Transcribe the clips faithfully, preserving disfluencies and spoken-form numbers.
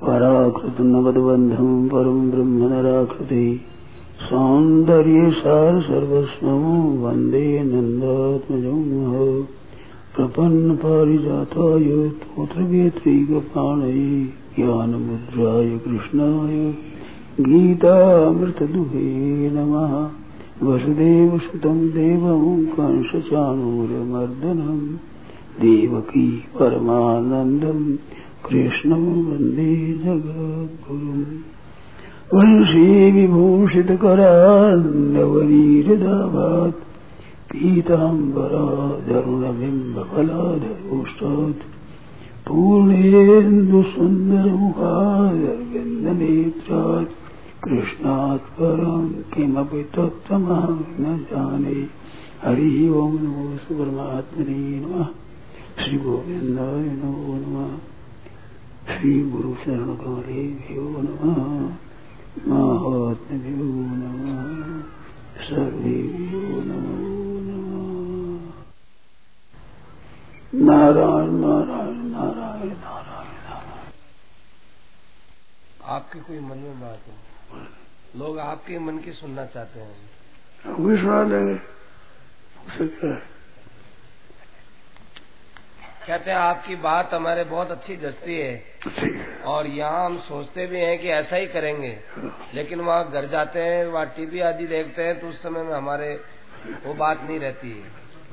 पराकृत नवदबंधम परम ब्रह्म नराकृति सौंदर्य सार सर्वस्वं वंदे नंदात्मजं प्रपन्न पारिजाताय तोत्रवेत्रैकपाणये ज्ञानमुद्राय कृष्णाय गीतामृतदुहे नमः। वसुदेवसुतं देवं कंसचाणूरमर्दनं देवकी परमानन्दं कृष्णं वन्दे जगद्गुरुम्। वंशी विभूषितकरान्नवनीरदाभात् पीताम्बराधरुणबिम्बफलाधरोष्टात् पूर्णेन्दुसुन्दरमुखादरविन्दनेत्रात् कृष्णात् परं किमपि तत्त्वमहं न जाने। हरि ओं नमो परमात्मने नमः। श्री गोविंदाय नमो नमः। श्री गुरु शरण कमलेभ्यो नमः। महात्म्यो नमः। सर्वेभ्यो नमो नमः। नारायण नारायण नारायण नारायण नारायण। आपके कोई मन में बात है, लोग आपके मन की सुनना चाहते हैं, हम भी सुना देंगे। कहते हैं आपकी बात हमारे बहुत अच्छी जचती है और यहाँ हम सोचते भी हैं कि ऐसा ही करेंगे, लेकिन वहाँ घर जाते हैं, वहाँ टीवी आदि देखते हैं तो उस समय में हमारे वो बात नहीं रहती है।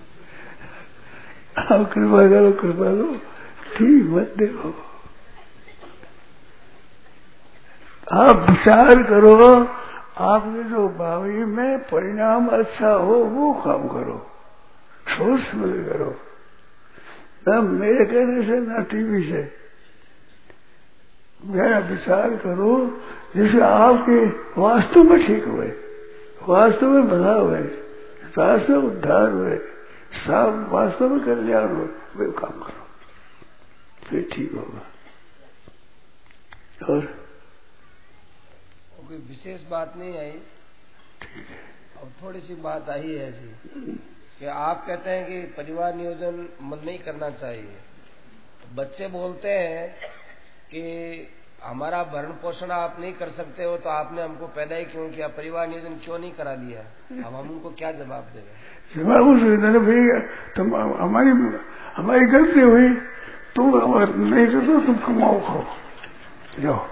आप कृपा करो कृपा करो ठीक मत देखो। आप विचार करो, आपके जो भावी में परिणाम अच्छा हो वो काम करो, सोच समझ करो, न मेरे कहने से न टीवी से। मेरा विचार करो जिसे आपके वास्तव में ठीक हुए, वास्तव में बदलाव हुए, वास्तव में उद्धार हुए, सब वास्तव में कल्याण हो, वे काम करो, फिर ठीक होगा। और कोई विशेष बात नहीं आई, अब थोड़ी सी बात आई है ऐसी कि आप कहते हैं कि परिवार नियोजन मन नहीं करना चाहिए। बच्चे बोलते हैं कि हमारा भरण पोषण आप नहीं कर सकते हो तो आपने हमको पैदा ही क्यों किया, परिवार नियोजन क्यों नहीं करा दिया। अब हम उनको क्या जवाब देंगे? जवाब उसने भैया तुम हमारी हमारी गलती हुई, तुम नहीं करते तुम कमाओ खाओ जाओ,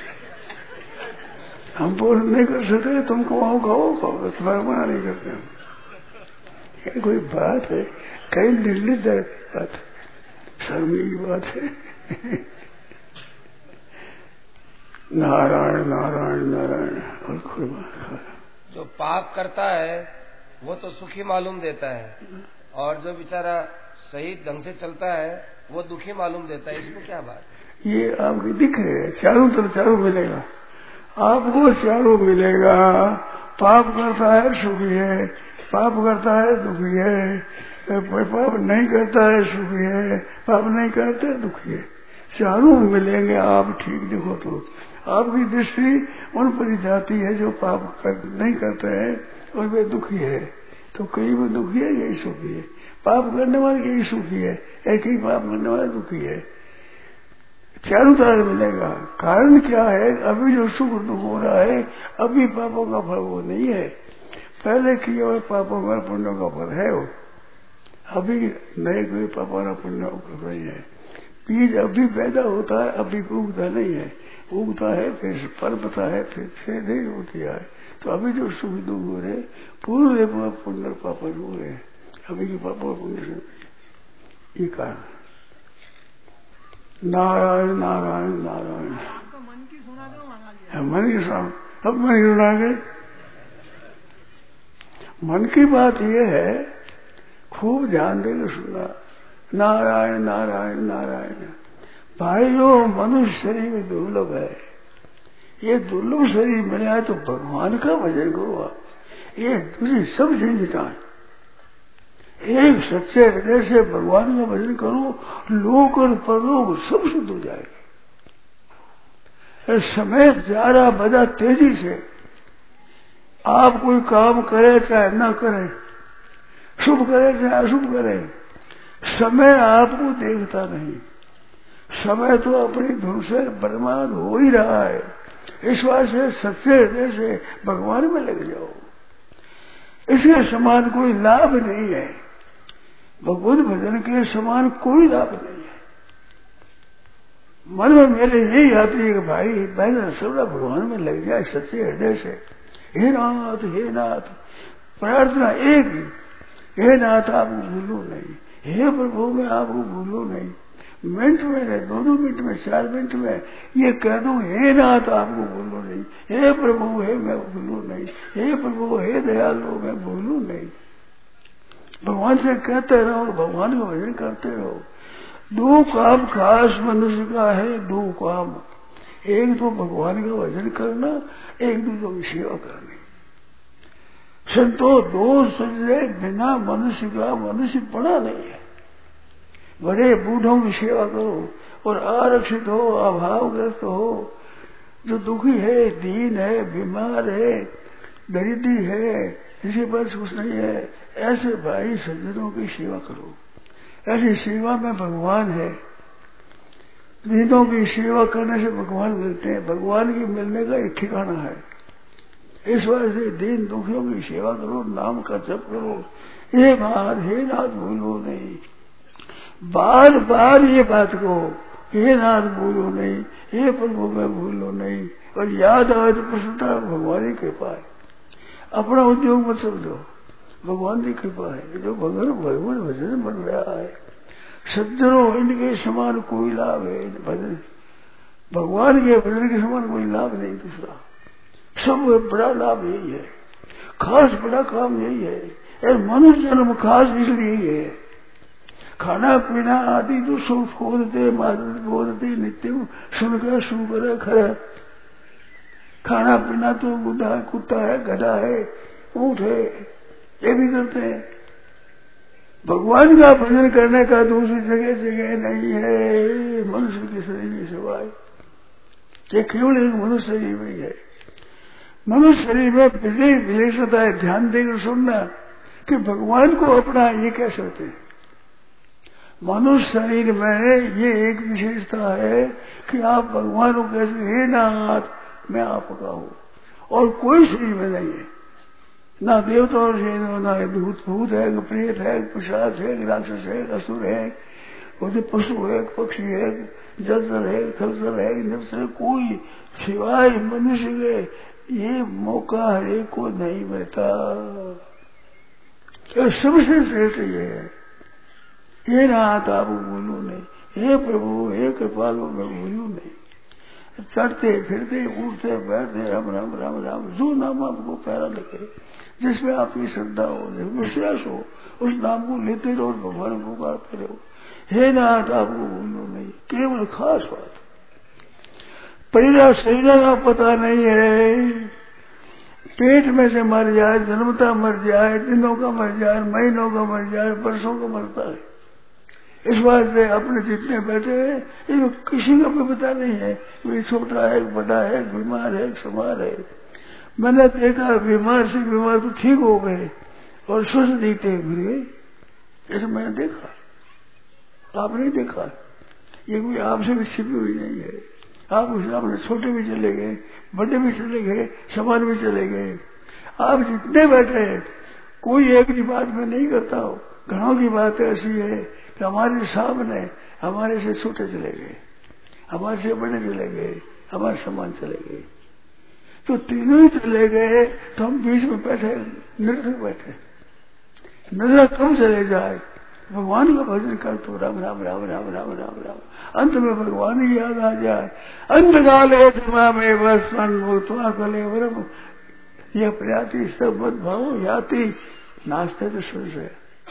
हम पूर्ण नहीं कर सकते, तुम कमाओ खाओ खाओ, तुम्हारा मना नहीं करते हम। ये कोई बात है? कई निर्लित बात है, शर्मी की बात है। नारायण नारायण नारायण। और खुदा जो पाप करता है वो तो सुखी मालूम देता है और जो बेचारा सही ढंग से चलता है वो दुखी मालूम देता है, इसमें क्या बात? ये आपकी दिख रहे है, चारों तरफ चारों मिलेगा आपको, चारों मिलेगा। पाप करता है सुखी है, पाप करता है दुखी है, पाप नहीं करता है सुखी है, पाप नहीं करते दुखी है, चारों मिलेंगे। आप ठीक देखो तो आपकी दृष्टि उन पर जाती है जो पाप कर, नहीं करते हैं और वे दुखी है, तो कई वो दुखी है यही सुखी है, पाप करने वाले यही सुखी है, एक ही पाप करने वाले दुखी है। चारों तरह मिलेगा। कारण क्या है? अभी जो सुख दुख हो रहा है अभी पापों का फल वो नहीं है, पहले किए हुए पापों का पुण्यों का फल है वो, अभी नए कोई पापों का पुण्य नहीं है। बीज अभी पैदा होता है, अभी उगता नहीं है, उगता है फिर पनपता है, फिर से देर होती है। तो अभी जो सुख दुख हो रहे पूर्व पुण्य पापा हो रहे हैं, अभी के पापों पुण्य से ये कारण। नारायण नारायण नारायण। मन की सुना दो, मन की सुना, अब मन की सुना गए। मन की बात यह है, खूब ध्यान देकर सुनना। नारायण नारायण नारायण। भाई जो मनुष्य शरीर में दुर्लभ है, ये दुर्लभ शरीर मिला है तो भगवान का भजन करो आप। ये दूसरी सब झंझटाएं, एक सच्चे हृदय से भगवान का भजन करो, लोक और परलोक सब शुद्ध हो जाएगा। समय जा रहा बजा तेजी से, आप कोई काम करे चाहे न करे, शुभ करे चाहे अशुभ करे, समय आपको देखता नहीं, समय तो अपनी धुन से बर्बाद हो ही रहा है। इस बात से सच्चे हृदय से भगवान में लग जाओ। इसके समान कोई लाभ नहीं है, भगवत भजन के समान कोई लाभ नहीं है। मन में मेरे यही आती है कि भाई पहले सर्वदा भगवान में लग जाए सच्चे हृदय से। हे नाथ हे नाथ, प्रार्थना एक ही, हे नाथ आपको भूलू नहीं, हे प्रभु मैं आपको भूलू नहीं। मिनट में नहीं, दो दो मिनट में, चार मिनट में ये कह दूं हे नाथ आपको भूलू नहीं, हे प्रभु हे मैं भूलू नहीं, हे प्रभु हे दयालु मैं भूलू नहीं। भगवान से कहते रहो, भगवान का भजन करते रहो। दो काम खास मनुष्य का है, दो काम, एक तो भगवान का भजन करना, एक दूसरों की सेवा करनी। संतो दो सजदे बिना मनुष्य का मनुष्य पड़ा नहीं है। बड़े बूढ़ों की सेवा करो और आरक्षित हो, अभावग्रस्त हो, जो दुखी है, दीन है, बीमार है, दरिद्री है, किसी पर कुछ नहीं है, ऐसे भाई सज्जनों की सेवा करो। ऐसी सेवा में भगवान है। दीनों की सेवा करने से भगवान मिलते हैं, भगवान की मिलने का एक ठिकाना है। इस वजह से दीन दुखियों की सेवा करो, नाम का जप करो। एक बार हे नाथ भूलो नहीं, बार बार ये बात को, हे नाथ भूलो नहीं, हे प्रभु मैं भूलो नहीं। और याद आए तो प्रसन्नता भगवान की कृपा है। अपना उद्योग मत समझो, भगवान की कृपा है। जो भगवान भगवत भजन बन रहा है, सज्जनों इनके समान कोई लाभ है भजन, भगवान के भजन के समान कोई लाभ नहीं दूसरा। सब बड़ा लाभ यही है, खास बड़ा काम यही है। मनुष्य जन्म खास इसलिए है, खाना पीना आदि तो सुख खोदते मादत बोधते नित्य सुनकर सुकर खरा। खाना पीना तो गुड्डा है, कुत्ता है, गधा है, ऊंट है, ये भी करते हैं। भगवान का भजन करने का दूसरी जगह जगह नहीं है मनुष्य के शरीर के सिवाय। ये केवल एक मनुष्य शरीर में है। मनुष्य शरीर में विशेषता है, ध्यान देकर सुनना कि भगवान को अपना ये कह सकते हैं। मनुष्य शरीर में ये एक विशेषता है कि आप भगवान को कह सकते हे नाथ मैं आपका हूं, और कोई शरीर में नहीं है। ना देवता और शरीर, ना भूत भूत है, प्रेत है, पिशाच है, राक्षस है, असुर है, और पशु है, पक्षी है, जलचर है, थलचर है, नफ्स है, कोई सिवाय मनुष्य के ये मौका हर एक को नहीं मिलता। सबसे श्रेष्ठ ये है, हे नाथ आप भूलू नहीं, हे प्रभु हे कृपालु मैं भूलू नहीं। चढ़ते फिरते उठते बैठते राम राम राम राम, जो नाम आपको प्यारा लगे, जिसमें आपकी श्रद्धा हो, जिसमें विश्वास हो, उस नाम को लेते रहो, भगवान को पुकारते रहो। हे नाथ आपको भूलो नहीं, केवल खास बात। परिवार शरीर का पता नहीं है, पेट में से मर जाए, जन्मता मर जाए, दिनों का मर जाए, महीनों का मर जाए, वर्षों का मरता है। इस बात से अपने जितने बैठे हैं ये किसी का भी पता नहीं है, वे छोटा है, बड़ा है, बीमार है, समार है। मैंने देखा बीमार से बीमार तो ठीक हो गए और स्वस्थ दिखते फिर गए, ऐसा मैंने देखा। आप नहीं देखा, ये कोई आपसे भी छिपी हुई नहीं है। आप उस सामने छोटे भी चले गए, बड़े भी चले गए, समान भी चले गए। आप जितने बैठे हैं कोई एक की बात में नहीं करता हो, घरों की बात ऐसी है कि हमारे सामने हमारे से छोटे चले गए, हमारे से बड़े चले गए, हमारे समान चले गए, तो तीनों ही चले गए तो हम बीच में बैठे निरर्थक बैठे। नजर कम चले जाए, भगवान का भजन कर तो राम राम राम राम राम राम राम, अंत में भगवान ही याद आ जाए। अंत काले क्षमा में बस मन भूतवा कले वरम, यह प्रयाति सब मत भाव याति नाचते तो सुन से।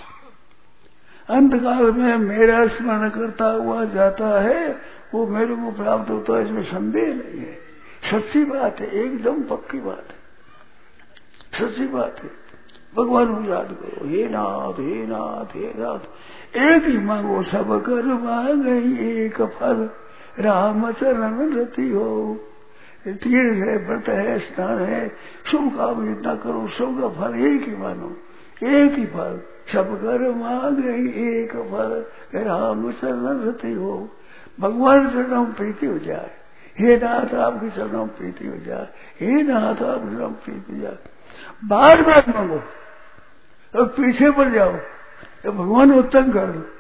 अंत काल में मेरा स्मरण करता हुआ जाता है, वो मेरे को प्राप्त होता है, इसमें संदेह नहीं है। सच्ची बात है, एकदम पक्की बात है, सच्ची बात है। भगवान को याद करो, हे नाथ हे नाथ हे नाथ, एक ही मांगो सब कर मांगई एक फल, राम चरण रति हो। तीर्थ है, व्रत है, स्नान है, शुभ काम जितना करो, सबका फल एक ही मानो, एक ही फल। सब कर मांग रही एक फल, राम शरण रति हो। भगवान के चरणों में प्रीति हो जाए, हे नाथ आपके चरणों में प्रीति हो जाए, हे नाथ आपके चरणों में प्रीति हो जाए, बार बार मांगो और पीछे पड़ जाओ तो भगवान को तंग कर दो।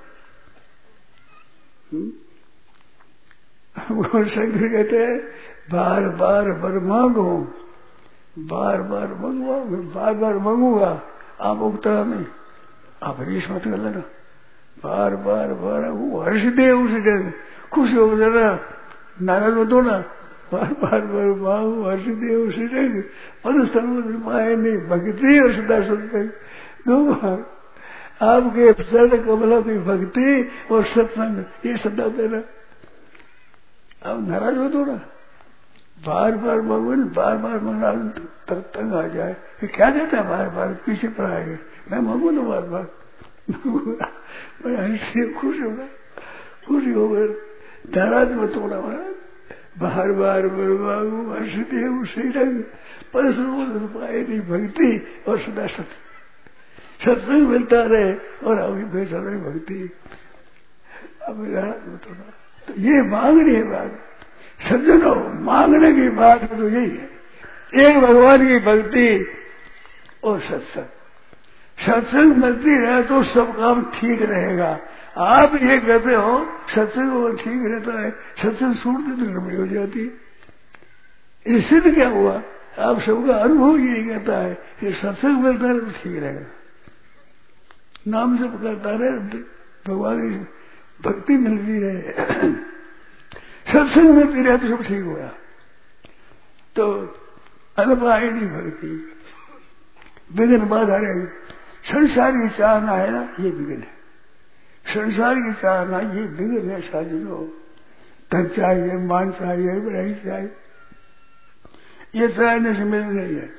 भगवान शंकर कहते हैं बार बार वर मांगो, बार बार मांगो, बार बार मांगूंगा, आप उगता नहीं, आप हरीश मत कर लेना, बार बार बार वो हर्षदेव उसे खुश हो जाना, नाराज मत होना, बार बार बार मांगो हर्षदेव उसे पद स्थल पाए नहीं, भक्ति और सदा सत्संग दो बार आपके चरण कमलों की भक्ति और सत्संग, ये सदा देना। अब नाराज हो तो ना, बार बार मांगो, बार बार मांगना तक तंग आ जाए, क्या देता है बार बार पीछे पर आएंगे, मैं मांगू तो बार बार मैं ऐसे खुश होगा, खुशी होकर नाराज मत होना महाराज, बार बार बार मांगू हर्षदेव श्री रंग परसों पाए नहीं भक्ति और सदा सत्संग, सत्संग मिलता रहे और अभी बेचल रही भक्ति, अब नाराज मत होना। तो ये मांगनी है बात, सज्जनों मांगने की बात तो यही है, एक भगवान की भक्ति और सत्संग, सत्संग मिलती रहे तो सब काम ठीक रहेगा। आप ये कहते हो सत्संग ठीक रहता है, सत्संग छूटती तो गड़बड़ी हो जाती है, इससे तो क्या हुआ, आप सबका अनुभव यही कहता है कि सत्संग मिलता है तो ठीक रहेगा, नाम से करता रहे, भगवान की भक्ति मिलती रहे, सत्संग मिलती रहे तो सब ठीक हुआ। तो अनपायणी भक्ति विघ्न बाधा रहेगी, संसार की चाहना है ना, ये विघ्न है, संसार की चाहना ये विघ्न है साधनों, धन चाहिए, मान चाहिए, बढ़ाई चाहिए, ये चाहने से मिल नहीं है।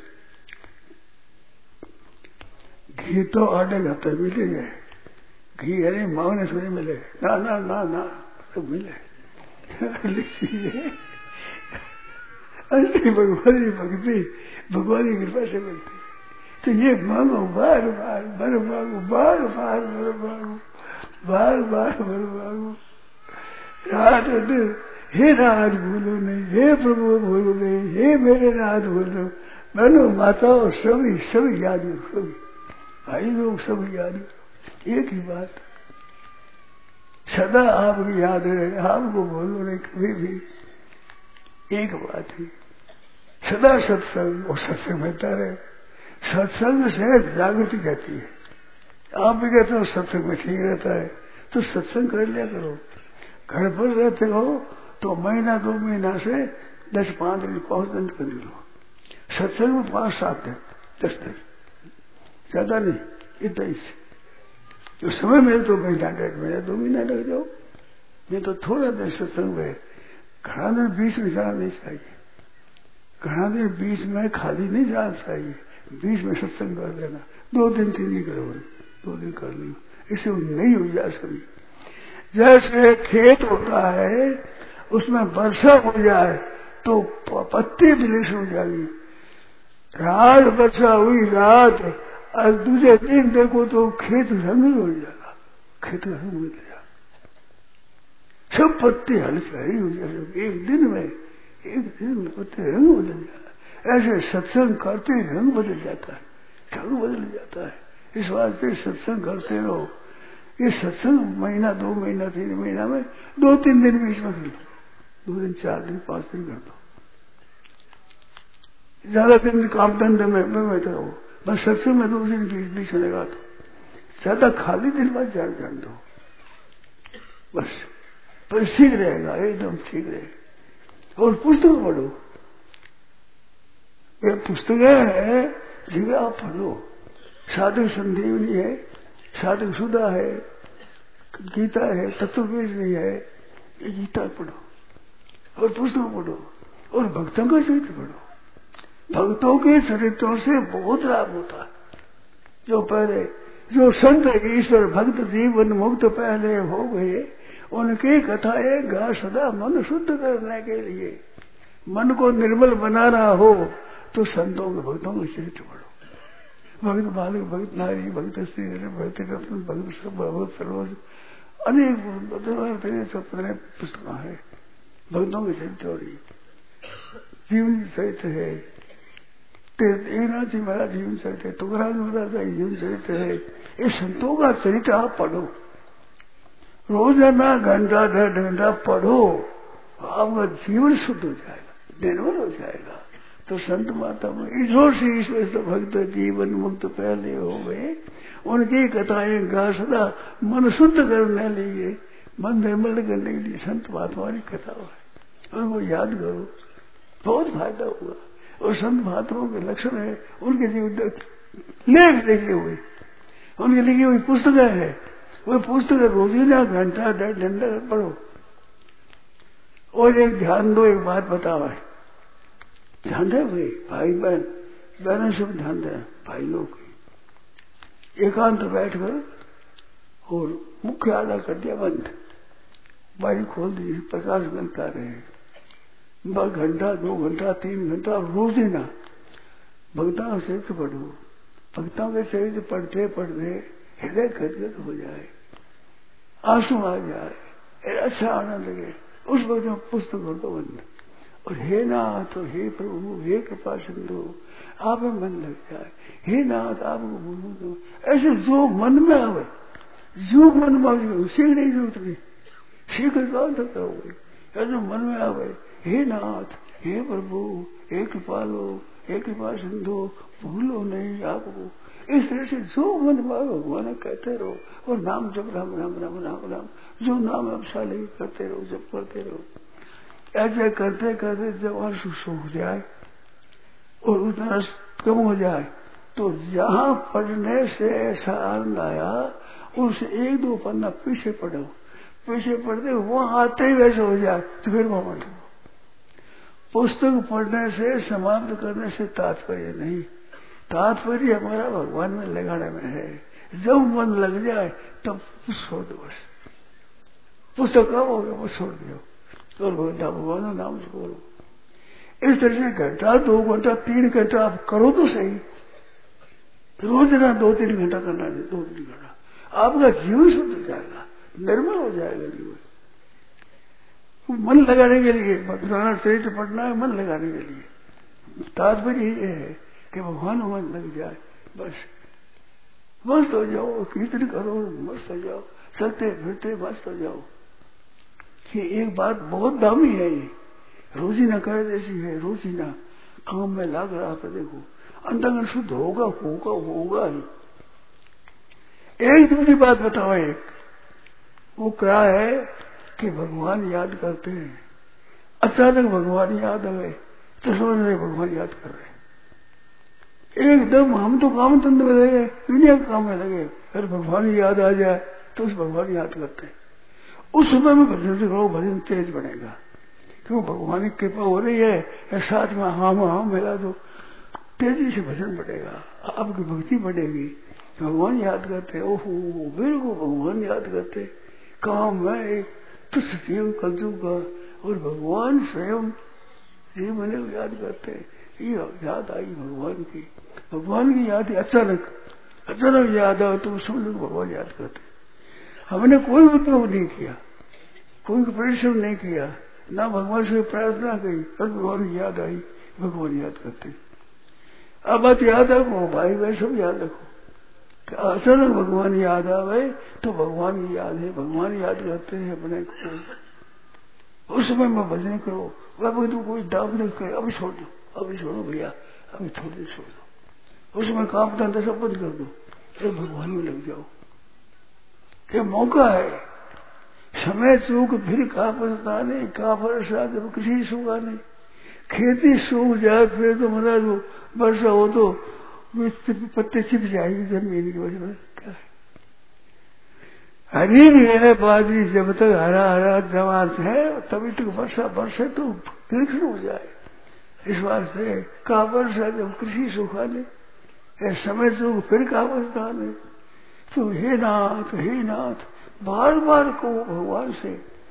घी तो आधे घंटे मिलेंगे, घी अरे मांगने से नहीं मिले, ना ना ना ना तो मिले असली भगवान की भक्ति भगवान की कृपा से मिलती, तो ये मांगो बार बार बर मांगो, बार बार बर मांगो, बार बार बर मांगो, रात दिन हे नाथ बोलो नहीं, हे प्रभु बोलो नहीं, हे मेरे नाथ बोलो, बहनों माताओं सभी सभी याद करो, सभी भाई लोग सभी याद करो, एक ही बात सदा आपकी याद रहे, आपको बोलो नहीं कभी भी, एक बात ही सदा सत्संग और सत्संग मिलता रहे, सत्संग से जागृति कहती है, आप भी कहते हो सत्संग में ठीक रहता है तो सत्संग कर लिया करो, घर पर रहते हो तो महीना दो महीना से दस पांच दिन पांच दिन कर लो, सत्संग में पांच सात दिन दस दिन ज्यादा नहीं, इतना ही जो समय मिले तो महीना डेढ़ महीना दो महीना लग जाओ, ये तो थोड़ा देर सत्संग में, घना दिन बीच में जाना नहीं चाहिए, घना दिन बीच में खाली नहीं जाना चाहिए, बीच में सत्संग कर देना, दो दिन तीन दिन करो, दो दिन कर लो, इससे नहीं हो जाए सभी। जैसे खेत होता है उसमें वर्षा हो जाए तो पत्ती बिलिश हो जाएगी, रात वर्षा हुई रात और दूसरे दिन देखो तो खेत रंग हो जाएगा, खेत रंग मिल जाएगा, सब पत्ते हल सही हो जाएगा, एक दिन में एक दिन में पत्ते रंग बदल जाएगा। ऐसे सत्संग करते रंग बदल जाता है, रंग बदल जाता है, इस वास्ते सत्संग करते रहो। ये सत्संग महीना दो महीना तीन महीना में दो तीन दिन बीच में कर दो, दो दिन चार दिन पांच दिन कर दो, ज्यादा दिन काम धंधे में बैठे रहो, बस सत्संग में दो दिन बीच बीच में लगा दो, ज्यादा खाली दिन बाद जान जान दो, बस पर ठीक रहेगा, एकदम ठीक रहेगा। और पुस्तक पढ़ो, ये पुस्तकें है जिन्हें आप पढ़ो, साधक संजीवनी है, साधक सुधा है, गीता है, तत्ववेदनी है, ये गीता पढ़ो और पुस्तक पढ़ो और भक्तों का चरित्र पढ़ो, भक्तों के चरित्रों से बहुत लाभ होता है। जो पहले जो संत ईश्वर भक्त जीवन मुक्त पहले हो गए, उनकी कथाएं गा सदा मन शुद्ध करने के लिए, मन को निर्मल बनाना हो तो संतों के भक्तों के चरित्र पढ़ो, भक्त बालक भक्त नारी भक्त स्त्री भक्त रत्न भक्त सब भक्त सर्वज अनेक पता पुस्तक है, भक्तों के चरित्र हो रही, जीवन चरित्र है, एकनाथ जी महाराज जीवन चरित्र है, तुकाराम महाराज का जीवन चरित्र है। ये संतों का चरित्र आप पढ़ो, रोजाना घंटा डेढ़ घंटा पढ़ो, आपका जीवन शुद्ध हो जाएगा, निर्मल हो जाएगा। तो संत माता में ईश्वर से ईश्वर से भक्त जीवन मुक्त पहले हो गए, उनकी कथाएं गा सदा मन शुद्ध करने लिए, मन निर्मल करने के लिए संत महात्मा की कथा है, उनको याद करो, बहुत फायदा हुआ। और संत महात्माओं के लक्षण है, उनके जीवन लेख लिखे हुए, उनकी लिखी हुई पुस्तकें है, वो पुस्तक रोजीना घंटा डेढ़ घंटा पढ़ो। और एक ध्यान दो, एक बात बताओ है, ध्यान दे भाई, भाई बहन बहनों सब ध्यान दे, भाई लोग एकांत बैठ कर और मुख्य आधा कर दिया बंद, बारी खोल दी, प्रकाश मिलता रहे, बस घंटा दो घंटा तीन घंटा रोजीना भक्तों से तो पढ़ो। भक्तों के शरीर पढ़ते पढ़ते हृदय गदगद हो जाए, आंसू आ जाए, अच्छा आनंद लगे, उस वक्त में पुस्तक हो तो बंद। और हे नाथ, हे प्रभु, हे कृपा सिंधु, आप में मन लग जाए, हे नाथ आपको बोलूं दो, ऐसे जो मन में आवे, जो मन में आवे सीखने की जरूरत नहीं, सीख कौन सकता हो गई, ऐसे मन में आवे, हे नाथ, हे प्रभु, हे कृपालो, हे कृपा सिंधु, भूलो नहीं आपको, इस तरह से जो मन में आवे भगवान कहते रहो, और नाम जप राम राम राम राम राम, जो नाम आप साले करते रहो, जप करते रहो। ऐसे करते करते जब आंसू सूख जाए और उतना कम हो जाए, तो जहां पढ़ने से ऐसा आनंद आया, उनसे एक दो पन्ना पीछे पढ़ो, पीछे पढ़ते वहां आते ही वैसे हो जाए तो फिर वहां मत लो। पुस्तक पढ़ने से समाप्त करने से तात्पर्य नहीं, तात्पर्य हमारा भगवान में लगाने में है। जब मन लग जाए तब छोड़ दो, बस पुस्तक कब हो गया वो छोड़ दो, तो भगवान का नाम से बोलो। इस तरह से घंटा दो घंटा तीन घंटा आप करो तो सही, रोज ना दो तीन घंटा करना है, दो तीन घंटा आपका जीवन शुद्ध हो जाएगा, निर्मल हो जाएगा जीवन। मन लगाने के लिए पुराना चरित्र पढ़ना है, मन लगाने के लिए। तात्पर्य ये है कि भगवान मन लग जाए, बस मस्त हो जाओ, कीर्तन करो मस्त हो जाओ, चलते फिरते मस्त हो जाओ। ये एक बात बहुत दामी है, ये रोजीना कर जैसी है, रोजीना काम में लग रहा था, देखो अंतर्गत शुद्ध होगा होगा होगा ही। एक दूसरी बात बताओ, एक वो क्या है कि भगवान याद करते हैं, अचानक भगवान याद आए तो समझ रहे भगवान याद कर रहे, एकदम हम तो काम धंधे में लगे, दुनिया के काम में लगे, अगर भगवान याद आ जाए तो उस भगवान याद करते हैं। उस समय में भजन से करो, भजन तेज बनेगा, क्यों भगवान की कृपा हो रही है, साथ में हाँ हाँ मिला दो, तेजी से भजन बढ़ेगा, आपकी भक्ति बढ़ेगी। भगवान याद करते, ओहो बिल्कुल भगवान याद करते, काम में एक तुच्छ जीव कलयुग का, और भगवान स्वयं जीव मैंने याद करते, ये याद आई भगवान की, भगवान की याद अचानक अचानक याद आओ तो समझ भगवान याद करते। हमने कोई उपयोग नहीं किया, कोई परिश्रम नहीं किया, ना भगवान से प्रार्थना की, और भगवान की याद आई, भगवान याद करते। अब बात याद रखो भाई, वह सब याद रखो, अचानक भगवान याद आवे तो भगवान की याद है, भगवान याद करते हैं अपने को, उस समय में भजन करो। अब तो कोई दाम नहीं करे, अभी छोड़ दो, अभी छोड़ो भैया, अभी थोड़ी छोड़ दो, उस समय काम धंधा सब बंद कर दो, फिर भगवान में लग जाओ। ये मौका है, समय चूक फिर का पछता नहीं, का वर्षा जब किसी सूखा नहीं, खेती सूख जाए फिर तो मना दो, वर्षा हो तो पत्ते छिप जाएगी जमीन की वजह में। क्या हरी भी है बाजी, जब तक हरा हरा जवान है तभी तक वर्षा, वर्षा तो दीर्घ हो जाए। इस बात से का वर्षा जब कृषि सूखा नहीं, समय चूक फिर का पछता नहीं। तो हे नाथ हे नाथ बार बार को भगवान से,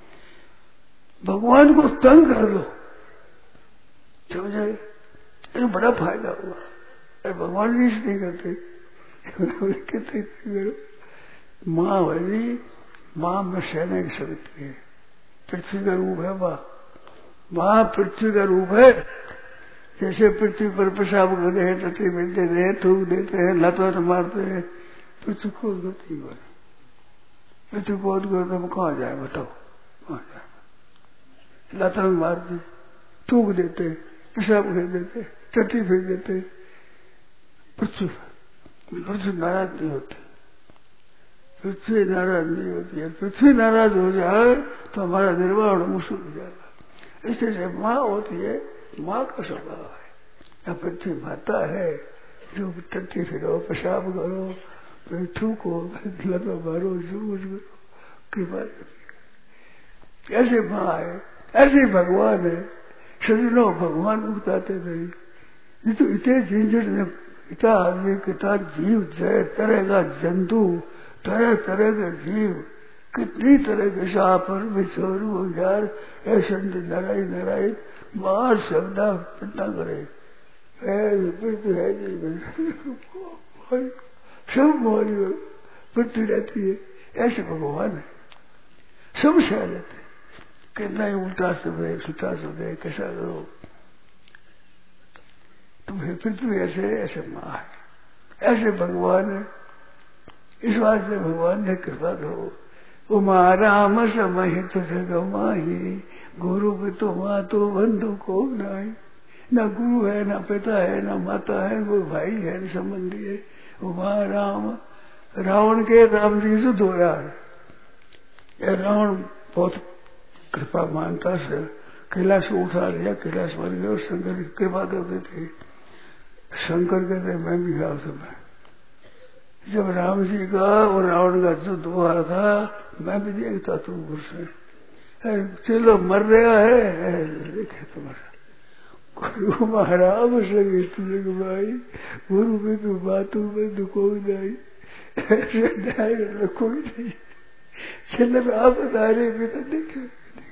भगवान को तंग कर दो, समझे, ये बड़ा फायदा हुआ। अरे भगवान जी नहीं करते, कहते माँ भरी माँ में सहने की शक्ति है। पृथ्वी का रूप है माँ, माँ पृथ्वी का रूप है। जैसे पृथ्वी पर पेशाब करते हैं, टट्टी मिल देते हैं, थूक देते हैं, लत वत मारते हैं, पृथ्वी खोद करती है। पृथ्वी खोद कर तो हम कहाँ जाए बताओ, कहाँ जाए? लत में मारते, थूक देते, पेशाब फेंक देते, टट्टी फेंक देते। पृथ्वी पृथ्वी नाराज नहीं होती, पृथ्वी नाराज नहीं होती है। पृथ्वी नाराज हो जाए तो हमारा निर्वाण मुश्किल हो जाएगा। इसलिए माँ होती है, माँ का स्वभाव है। या पृथ्वी माता है जो टट्टी फिरो, पेशाब करो, फिर थूको, लता मारो, जूझ करो, कृपा करती। ऐसे माँ है, ऐसे भगवान है। सजनों भगवान उगताते नहीं, ये तो इतने झंझट में इतना आदमी, कितना जीव, जय तरह का जंतु, तरह तरह के जीव, कितनी तरह के सांप और बिछोरू यार, ऐसे नारायण नारायण मार शब्दा कितना करे पृथ्वी है जी सब मौज पृथ्वी रहती है। ऐसे भगवान है, सब सह लेते। कितना ही उल्टा शब्द है, सीधा शब्द है, कैसा करो तो पृथ्वी ऐसे ऐसे माँ है, ऐसे भगवान है। इस वास्ते भगवान ने कृपा करो। उमा राम समहित जगमाही, गुरु पितु मातु बंधु को नाई। न गुरु है, न पिता है, न माता है, वो भाई है, न संबंधी है। उमा राम, रावण के राम जी से धो रहा है। रावण बहुत कृपा मानता से कैलाश उठा लिया, कैलाश बन गया और शंकर की कृपा करते थे। शंकर कहते मैं भी गया समय जब राम जी का और रावण का युद्ध हो रहा था, मैं भी देखता तू गुस्से चलो मर रहा है, देखे तुम्हारा गुरु महाराज संगीत भाई, गुरु में तू बातों में तो कोई नहीं, ऐसे न्याय करना कोई नहीं। चल आप बता रहे भी तो देखे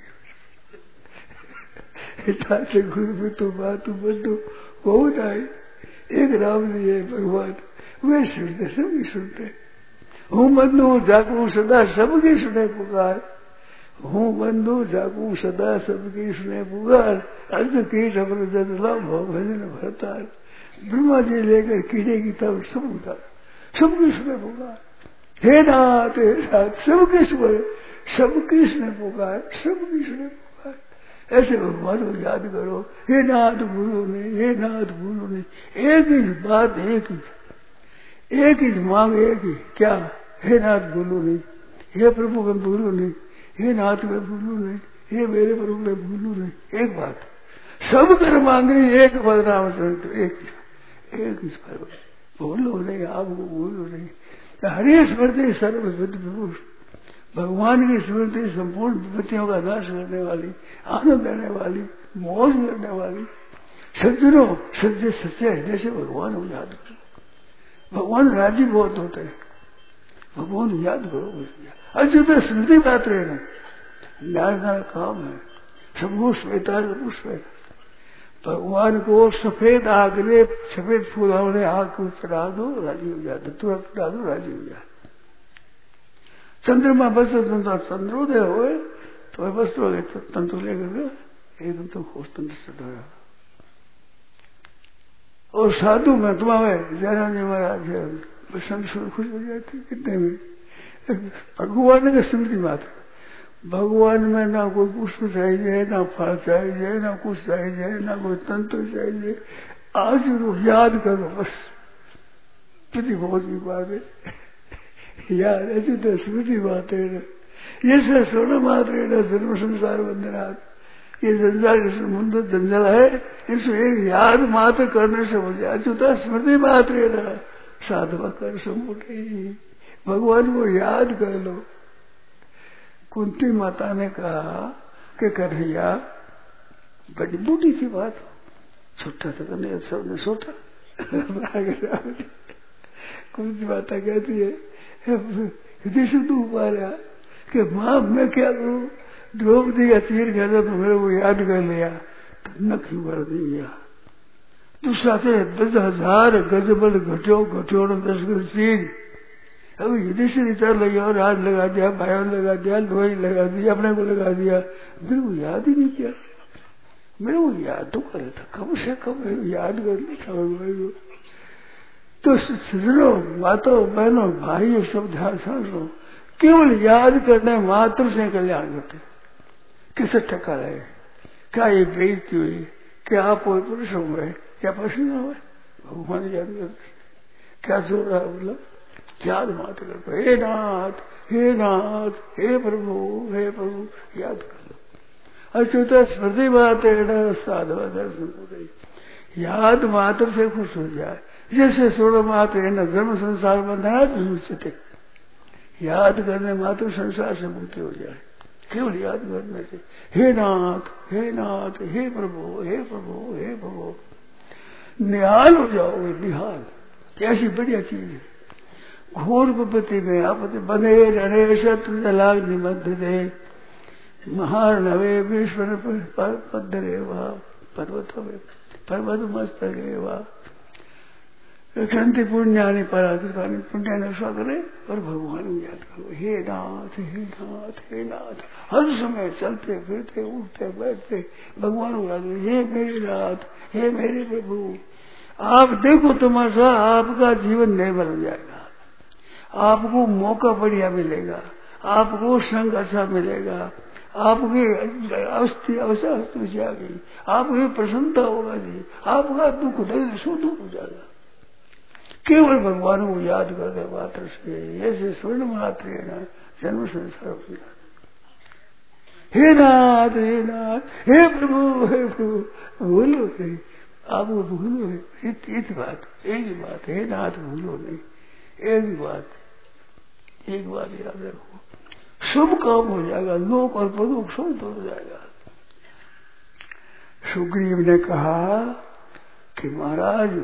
से गुरु में तो बातों में तो कोई नहीं। एक राम जी है भगवान, वे सुनते सभी सुनते। हूँ बंधु जागू सदा सबकी सुने पुकार, हूँ बंधु जागू सदा सबकी सुने पुकार। अर्ज की जबरदस्त भजन भरतार, ब्रह्मा जी लेकर कीड़े की तब सब उतार, सबकी सुने पुकार। हे नाथ हे नाथ सबकी सुने, सबकी सुने पुकार, सबकी सुने पुकार। ऐसे भगवान को याद करो। हे नाथ गुरु ने, हे नाथ गुरु ने, एक ही बात, एक ही एक ही मांग, एक ही क्या? हे नाथ गुरु ने, हे प्रभु मैं भूलू नहीं, हे नाथ मैं भूलू नहीं, हे मेरे प्रभु मैं भूलू नहीं। एक बात सब कर मांगे, एक बदनाम सुनते, एक एक ही बोलो नहीं, आपको बोलो नहीं। हरे स्मृति सर्व विभूष, भगवान की स्मृति संपूर्ण विपत्तियों का नाश करने वाली, आनंद देने वाली, मौज करने वाली। सज्जनों सच्चे सच्चे हृदय से भगवान को याद करो। भगवान राजी बहुत होते हैं, भगवान याद करो। अच्छा तो स्मृति बात रहना नाना काम है। सबको श्वेता श्वेत भगवान को सफेद आग ने, सफेद फूल ने आग को चढ़ा दो, राजी हो जाते, तुरंत चढ़ा दो, राजी हो जाते। चंद्रमा बस चंद्रोदय हो तो बस तो तंतु लेकर एकदम तो खोज तंत्र चढ़ाया। और साधु महात्मा में जयराम जी महाराज बसंत खुश हो जाते कितने में। भगवान का स्मृति मात्र, भगवान में ना कोई पुष्प चाहिए, ना फल चाहिए, ना कुछ चाहिए, ना कोई तंत्र चाहिए। आज तो याद करो बस, कितनी बहुत की बात है यार। ऐसी तो स्मृति बात है ना, ये सब सोना मात्र है ना। जन्म संसार बंधनाथ, ये जंजाल के समुद्र जंजाल है, इसमें एक याद मात्र करने से हो जाए। अचुता स्मृति मात्र है ना, साधवा कर समुटी, भगवान को याद कर लो। कुंती माता ने कहा कि कन्हैया बड़ी बूढ़ी सी बात हो, छोटा तो कन्हैया सब ने सोटा। कुंती माता कहती है युधिष्ठिर तू पा रहा कि माँ मैं क्या करूं, द्रौपदी का तीर गया तो मेरे को याद कर लिया तो नख भर दिया। दूसरा से दस हजार गजबल घटो घटो दस गज चीज, अभी युधिष्ठिर इतना लगे और हाथ लगा दिया, भाइयों लगा दिया, लोही लगा दिया, अपने को लगा दिया, मेरे को याद ही नहीं किया। मेरे को याद तो करे था, कम से कम याद कर लिया भगवान को। तो सजनों, माताओं, बहनों, भाइयों, सब ध्यान समझो, केवल याद करने मात्र से कल्याण होते। किसे टका रहे, क्या ये बेइज्जती हुई, क्या आप कोई पुरुष हो गए, क्या पसीना हुए, भगवान याद करते। क्या जोर रहा बोला, याद मात्र कर, हे नाथ, हे नाथ, हे प्रभु, हे प्रभु, याद कर लो। अच्युत स्मृति बात है साधु दर्शन, याद मात्र से खुश हो जाए। जैसे सोलह मात्र है न धर्म संसार बंधा विमुचते, याद करने मात्र संसार से मुक्ति हो जाए, केवल याद करने से। हे नाथ, हे नाथ, हे प्रभु, हे प्रभु, हे प्रभु, निहाल हो जाओगे, निहाल। कैसी बढ़िया चीज है। घोर विपत्ति में आपत्ति बंधे रे शत्रु तलाक निबद्ध दे, महानवे विश्व पद्धरे वा पर्वत पर्वत मस्त वा क्षंति पुण्यानि पराधिकानी, पुण्य नशा करे और भगवान को याद करो। हे नाथ, हे नाथ, हे नाथ, हर समय चलते फिरते उठते बैठते भगवान को याद करो। हे मेरे नाथ, हे मेरे प्रभु, आप देखो तमाशा, आपका जीवन निर्मल हो जाएगा, आपको मौका बढ़िया मिलेगा, आपको संग अच्छा मिलेगा, आपकी अवस्थी अवस्था आ गई, आपकी प्रसन्नता होगा जी, आपका दुख दर्द शुद्ध हो जाएगा। केवल भगवान को याद करने मात्र से, ऐसे स्वर्ण मात्र है ना, जन्म संसार हो जाता। हे नाथ, हे नाथ, हे प्रभु, हे प्रभु, भूलो नहीं, आपको भूलो नहीं। एक बात, एक ही बात, हे नाथ भूलो नहीं, एक ही बात, एक बात याद रखो, शुभ काम हो जाएगा, लोक और परलोक शुभ हो जाएगा। सुग्रीव ने कहा कि महाराज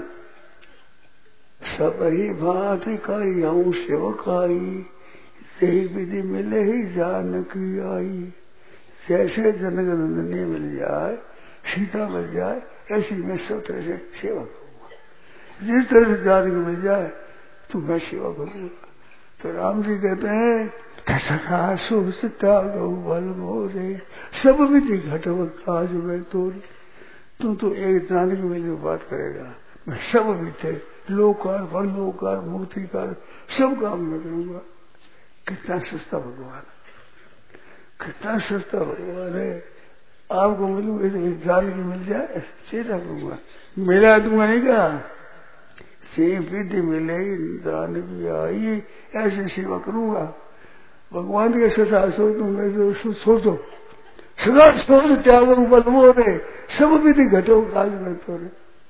सब ही भांति करियऊ सेवकाई, सही विधि मिले ही जानकी आई। जैसे जनक नंदनी मिल जाए, सीता मिल जाए, ऐसी मैं सब तरह से सेवा करूंगा। जिस तरह से जानकी मिल जाए तो मैं सेवा करूंगा। तो राम जी कहते हैं कसका शुभ सीता गौ बल मोरे, सब विधि घटवत काज में तोरे। तू तो एक जानकी मिल बात करेगा, मैं सब विधि लोकार परलोकार मुक्तिकार सब काम में करूंगा। कितना सस्ता भगवान, कितना सस्ता भगवान है। आपको मिलूंगा तो जान की मिल जाए, सेवा करूंगा, मिला दूंगा नहीं कहा, से विधि मिले दान भी आई, ऐसी सेवा करूंगा। भगवान के सदा सो तुम सोचो, सदा सोच त्याग बल मोरे, सब विधि घटो काज में तोरे।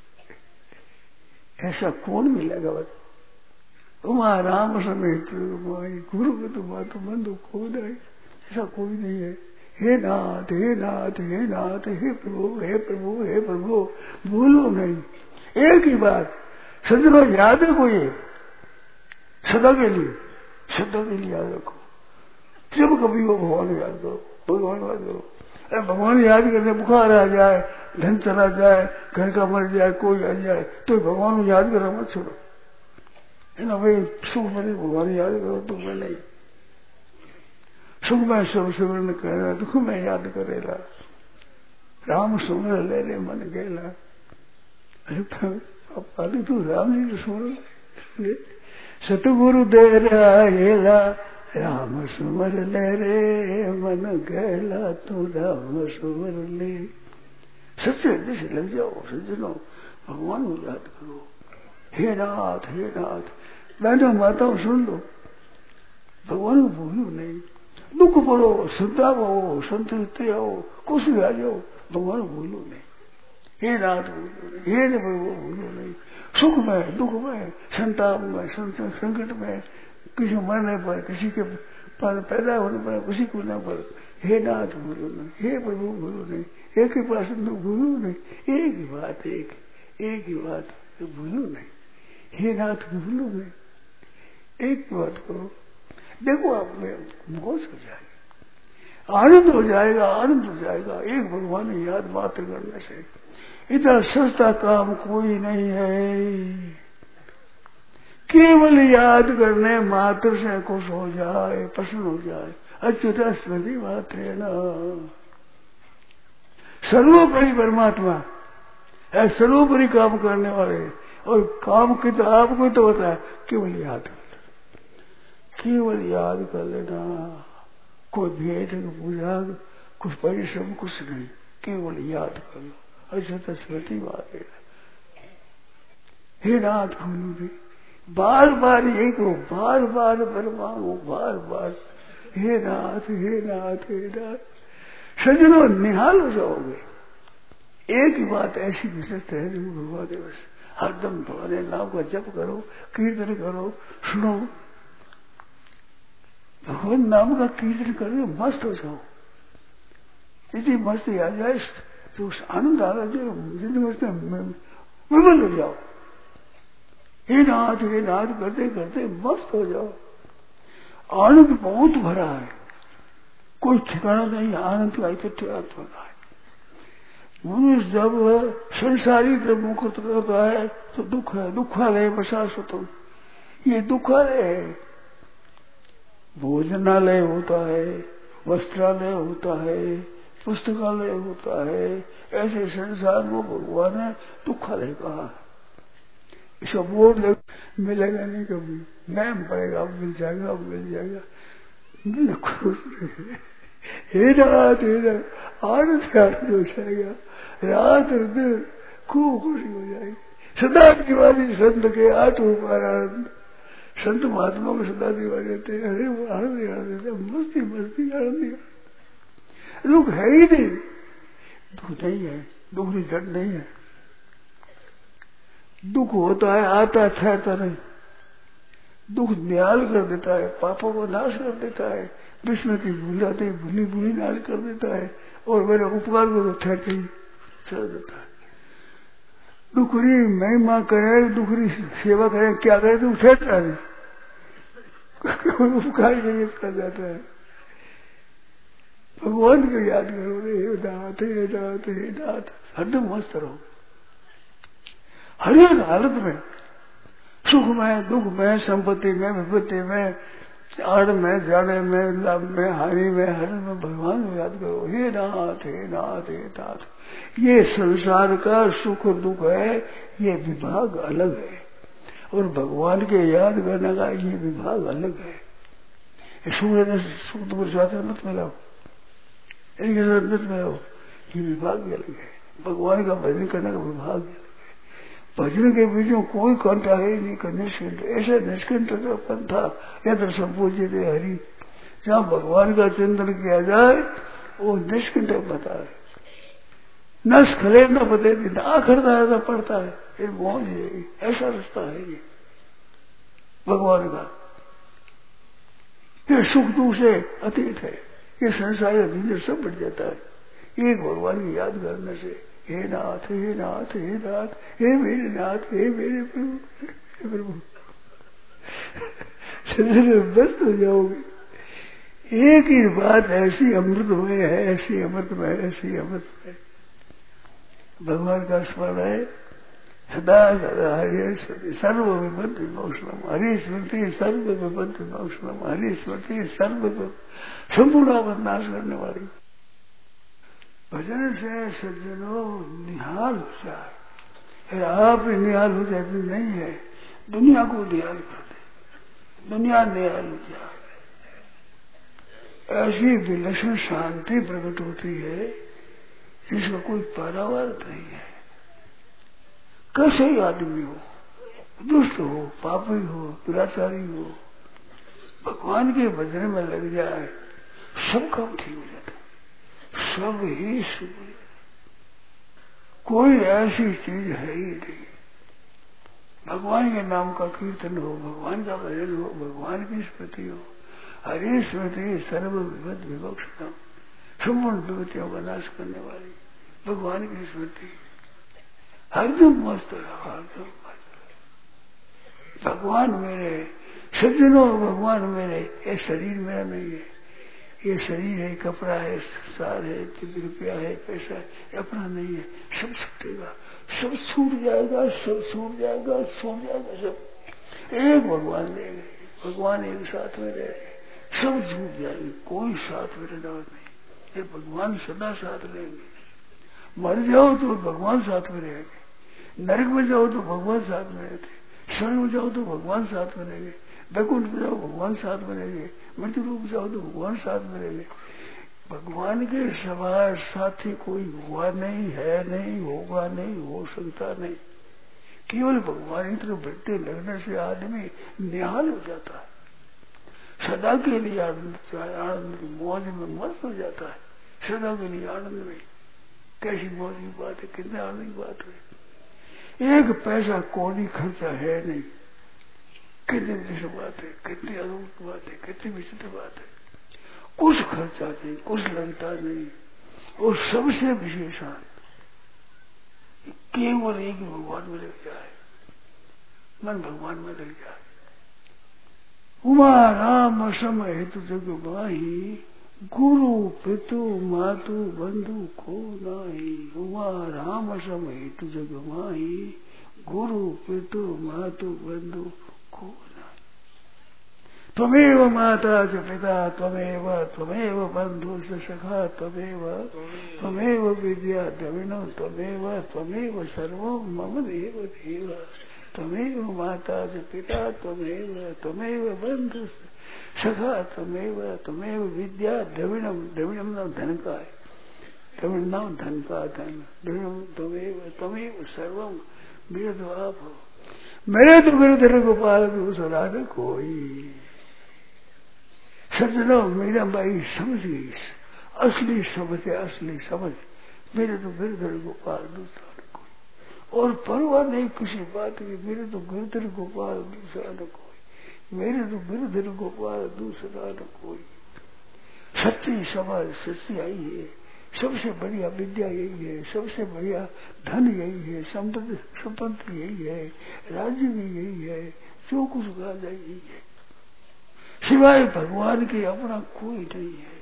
ऐसा कौन मिलेगा बता, उमा राम समेत गुरु को तो बात बंधु को नहीं, ऐसा कोई नहीं है। हे नाथ, हे नाथ, हे नाथ, हे प्रभु, हे प्रभु, हे प्रभु, भूलो नहीं। एक ही बात सजनों याद रखो, ये सदा के लिए, सदा के लिए याद रखो। जब कभी वो भगवान याद करो, भगवान याद करो। अरे भगवान याद करने बुखार आ जाए, धन चला जाए, घर का मर जाए, कोई आ जाए, तो भगवान को याद करो मत छोड़ो, है ना भाई। सुख में भगवान याद करो, दुख में नहीं। सुख में सब सिमरन करेला, दुख में याद करेला, राम सुमर ले रे मन गेला। अरे पाली तू राम जी को सुमर, सतगुरु दे रहेला, राम सुमर ले रे मन गैला, तू राम सुमर ले। सच्चे हृदय से लग जाओ सज्जनों, भगवान को याद करो। हे नाथ, हे नाथ, बहनों माताओं सुन लो, भगवान को भूलो नहीं। दुख पड़ो, संताप हो, संतुष्टि हो, कुछ भी आ जाओ, भगवान को भूलो नहीं। हे नाथ भूलो नहीं, हे प्रभु भूलो नहीं। सुख में, दुख में, संताप में, संकट में, किसी मरने पर, किसी के पर पैदा होने पर, किसी को न पर, हे नाथ भूलो नहीं, हे प्रभु भूलो नहीं, एक ही पास भूलो नहीं। एक ही बात, एक एक ही बात भूलो नहीं, हे नाथ भूलो नहीं। एक बात करो, देखो आप में मौज हो जाएगी, आनंद हो जाएगा, आनंद हो जाएगा। एक भगवान की याद मात्र करने से इतना सस्ता काम कोई नहीं है। केवल याद करने मात्र से खुश हो जाए, प्रसन्न हो जाए। अच्युत स्मृति मात्र न, सर्वोपरि परमात्मा है, सर्वोपरि काम करने वाले। और काम की तो आपको तो होता है, केवल याद कर लेना, केवल याद कर लेना। कोई भेद पूजा, कुछ परिश्रम, कुछ नहीं, केवल याद कर लो। अच्युत स्मृति मात्र। हे नाथ भूलू भी बार बार यही करो, बार बार परमाणु, बार बार हे नाथ, हे नाथ, हे नाथ। सज्जनों निहाल हो जाओगे। एक ही बात ऐसी विशिष्ट है जो भगवान दिवस, हरदम भगवान नाम का जप करो, कीर्तन करो, सुनो, भगवान नाम का कीर्तन करो, मस्त हो जाओ। यदि मस्ती आ जाए तो आनंद आ रहा है, जिंदगी मस्ती विमल हो जाओ। हे नाथ, हे नाथ करते करते मस्त हो जाओ। आनंद बहुत भरा है, कोई ठिकाना नहीं, आनंद का इकट्ठा होता है। मनुष्य जब संसारी जब मुक्त होता है तो दुख है, दुखालय बशाश्वतम, ये दुखालय है। भोजनालय होता है, वस्त्रालय होता है, पुस्तकालय होता है, ऐसे संसार को भगवान ने दुखालय कहा। इसका बोर्ड मिलेगा नहीं कभी, नाम पड़ेगा, अब मिल जाएगा, अब मिल जाएगा, मिल खुश रहे। हे रात, हे रात आनंद आनंद हो जाएगा, रात और दिन खूब खुशी हो जाएगी। सदा दिवाली संत के आठ उपार आनंद, संत महात्मा को सदा दिवाली रहते हैं, अरे वो आनंद आनंद, मस्ती मस्ती आनंद। दुख है ही नहीं, दुख नहीं है, दुख की जड़ नहीं है। दुख होता है, आता ठहरता नहीं। दुख निहाल कर देता है, पापों को नाश कर देता है, विष्णु की भूलाते भूली भूली नाश कर देता है, और मेरे उपकार को तो ठहरते ही चल देता है। दुखरी महिमा करे, दुखरी सेवा करे, क्या करे तो ठहरता नहीं, उपकार के लिए कर जाता है। भगवान को याद करो, हे नाथ, हे नाथ, हे नाथ, हरदम मस्त रहो। हर एक हालत में, सुख में, दुख में, संपत्ति में, विपत्ति में, आड़ में, जाड़े में, लाभ में, हानि में, हर में भगवान को याद करो। हे नाथ, हे नाथ, हे नाथ। ये संसार का सुख और दुख है, ये विभाग अलग है, और भगवान के याद करने का ये विभाग अलग है। सूर्य सुख दुख स्वास्थ्य मत मिलाओ, इनके साथ मत मिलाओ, ये विभाग भी अलग है। भगवान का भजन करने का विभाग भी अलग है। भजन के बीच में कोई कंठा है नहीं, का निष्कंठ, ऐसा निष्कंठ तो पंथा यत्र संपूजित हरि, जहाँ भगवान का चिंतन किया जाए वो निष्कंठ पता है, न स्खले न पते, ना खड़ता है न पड़ता है, फिर मौज है। ऐसा रास्ता है ये भगवान का, ये सुख दुख से अतीत है, ये संसार का भीतर सब बढ़ जाता है एक भगवान की याद करने से। हे नाथ, हे नाथ, हे नाथ, हे मेरे नाथ, हे मेरे प्रभु, हे प्रभु, व्यस्त हो जाओगे। एक ही बात ऐसी अमृतमय है, ऐसी अमृतमय, ऐसी अमृतमय, भगवान का स्मरण है सदा सदा। हरि स्मृति सर्व विपद विमोक्षणम, हरि स्मृति सर्व विपद विमोक्षणम, हरि स्मृति सर्व संपूर्ण नाश करने वाली। भजन से सज्जनों निहाल हो जाए। आप निहाल हो जाते नहीं है, दुनिया को निहाल कर दे, दुनिया निहाल हो जाए। ऐसी विलक्षण शांति प्रकट होती है जिसका कोई पारावार नहीं है। कैसे ही आदमी हो, दुष्ट हो, पापी हो, दुराचारी हो, भगवान के भजन में लग जाए, सब काम ठीक हो जाता, सब ही शुभ। कोई ऐसी चीज है ही नहीं। भगवान के नाम का कीर्तन हो, भगवान का भजन हो, भगवान की स्मृति हो, हरि स्मृति सर्व विपद विमोक्षणम, संपूर्ण विपत्तियों का नाश करने वाली भगवान की स्मृति। हरदम मस्त रहो, हरदम मस्त रहो। भगवान मेरे, सज्जनों भगवान मेरे, ये शरीर मेरा नहीं है, ये शरीर है, कपड़ा है, संसार है, रुपया है, पैसा है, अपना नहीं है, सब छूटेगा, सब छूट जाएगा, सब छूट जाएगा, छूट जाएगा सब। एक भगवान ले गए, भगवान एक साथ में रहे, सब झूठ जाएंगे, कोई साथ में रहना नहीं। ये भगवान सदा साथ रहेंगे। मर जाओ तो भगवान साथ में रहेंगे, नरक में जाओ तो भगवान साथ में रहते, स्वर्ग में जाओ तो भगवान साथ में रहेंगे, वैकुंठ में जाओ भगवान साथ में रहेंगे, मृत्यु रूप में जाओ तो भगवान साथ में रहेंगे। भगवान के सवार साथी कोई हुआ नहीं, है नहीं, होगा नहीं, हो सकता नहीं। केवल भगवान की तरफ बढ़ते लगने से आदमी निहाल हो जाता है, सदा के लिए आनंद आनंद की मौज में मस्त हो जाता है, सदा के लिए आनंद में। कैसी मौज की बात है, कितने आनंद की बात है। एक पैसा कौड़ी खर्चा है नहीं, कितनी विचित्र बात है, कितनी अद्भुत बात है, कितनी विचित्र बात है। कुछ खर्चा नहीं, कुछ लगता नहीं, और सबसे विशेष केवल एक भगवान में लग जाए, मन भगवान में लग जाए। उमा राम सम हेतु जग माही, गुरु पितु मातु बंधु को नाही। उमा राम सम हेतु जग माही, गुरु पितु मातु बंधु को नाही। त्वमेव माता च पिता त्वमेव, त्वमेव बंधु च सखा त्वमेव, त्वमेव विद्या द्रविणं त्वमेव, त्वमेव सर्वं मम देव देव। त्वमेव माता च पिता त्वमेव, त्वमेव बंधु सखा त्वमेव, त्वमेव विद्या द्रविणम। द्रविणम नाम धन का है, द्रविण नाम धन का धन, द्रविणम त्वमेव, त्वमेव सर्वम। मेरे तो आप हो, मेरे तो गिरधर गोपाल दूसरा न कोई। सज्जनों मीरा बाई समझ गई, असली समझ है, असली समझ। मेरे तो गिरधर गोपाल दूसरा न कोई, और परवाह नहीं किसी बात की। मेरे तो गिरधर गोपाल दूसरा न कोई, मेरे तो गिरधर गोपाल दूसरा न कोई। सच्ची समाज सच्ची आई है, सबसे बढ़िया विद्या यही है, सबसे बढ़िया धन यही है, संपत्ति संपत्ति यही है, राज्य भी यही है, जो कुछ कहा जाए यही है। सिवाय भगवान के अपना कोई नहीं है,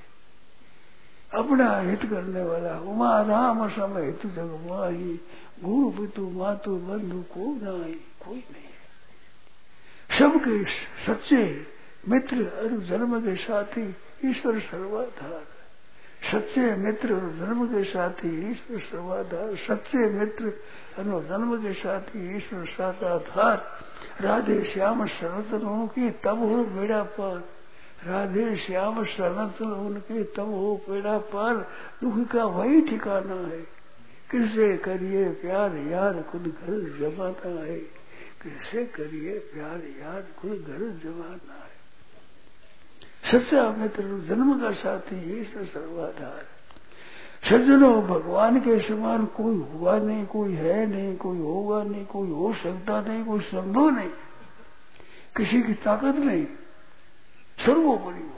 अपना हित करने वाला। उमा राम सम हेतु जग माही, गुरु पितु मातु बंधु को नाही, कोई नहीं है। सबके सच्चे मित्र और जन्म के साथी ईश्वर सर्वाधार। सच्चे मित्र और जन्म के साथी ईश्वर सर्वाधार, सच्चे मित्र और जन्म के साथी ईश्वर सर्वाधार। राधे श्याम शरण उनकी तब हो बेड़ा पार, राधे श्याम शरण उनकी तब हो बेड़ा पार। दुख का वही ठिकाना है, किससे करिए प्यार यार खुद घर जमाता है, किससे करिए प्यार यार खुद घर जमाना है। सच्चा मित्र जन्म का साथी ईश्वर सर्वाधार। सज्जनों भगवान के समान कोई हुआ नहीं, कोई है नहीं, कोई होगा नहीं, कोई हो सकता नहीं, कोई संभव नहीं, किसी की ताकत नहीं, सर्वोपरि वो।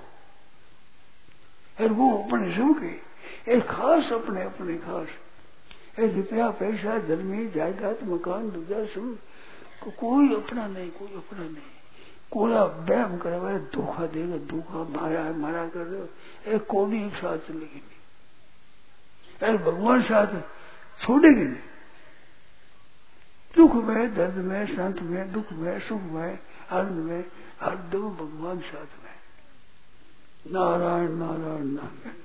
और वो अपने सबके एक खास, अपने अपने खास। एक रुपया पैसा जन्मी जायदाद मकान दूजा सब को कोई अपना नहीं, कोई अपना नहीं। कोड़ा बैम करे वाले धोखा देगा, धोखा मारा है मारा कर दो, एक कोड़ी एक साथ चलेगी नहीं, अरे भगवान साथ छोड़ेगी नहीं। दुख में दर्द में संत में दुख में सुख में आनंद में हर दो भगवान साथ में। नारायण नारायण नारायण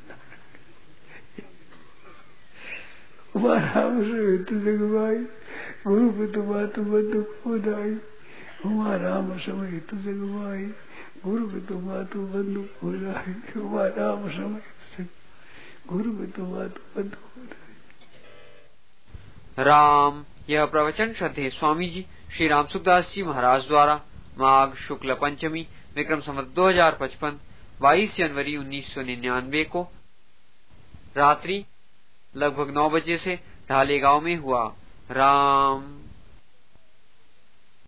राम से जगवाई, गुरु पितु मातु बंधु को दाई। हुआ राम समय हेतु जगवाई, गुरु पितु मातु बंधु को दाई। हुआ राम समय गुरु पितु मातु बंधु को दाई। राम। यह प्रवचन श्रद्धेय स्वामी जी श्री राम सुखदास जी महाराज द्वारा माघ शुक्ल पंचमी विक्रम संवत दो हजार पचपन बाईस जनवरी उन्नीस सौ निन्यानवे को रात्रि लगभग नौ बजे से ढाले गांव में हुआ। राम।